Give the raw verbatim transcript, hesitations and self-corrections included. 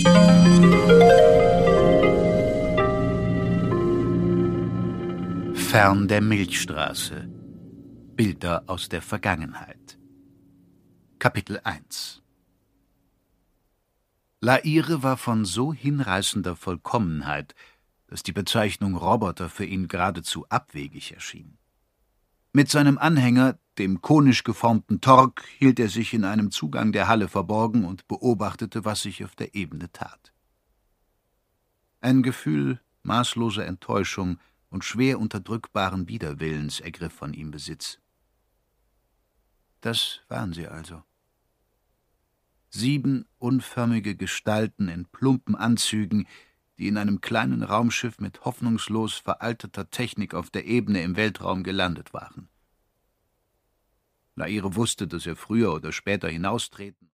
Fern der Milchstraße. Bilder aus der Vergangenheit. Kapitel eins. La-Hire war von so hinreißender Vollkommenheit, dass die Bezeichnung Roboter für ihn geradezu abwegig erschien. Mit seinem Anhänger, dem konisch geformten Torque, hielt er sich in einem Zugang der Halle verborgen und beobachtete, was sich auf der Ebene tat. Ein Gefühl maßloser Enttäuschung und schwer unterdrückbaren Widerwillens ergriff von ihm Besitz. Das waren sie also. Sieben unförmige Gestalten in plumpen Anzügen, die in einem kleinen Raumschiff mit hoffnungslos veralteter Technik auf der Ebene im Weltraum gelandet waren. La-Hire wusste, dass er früher oder später hinaustreten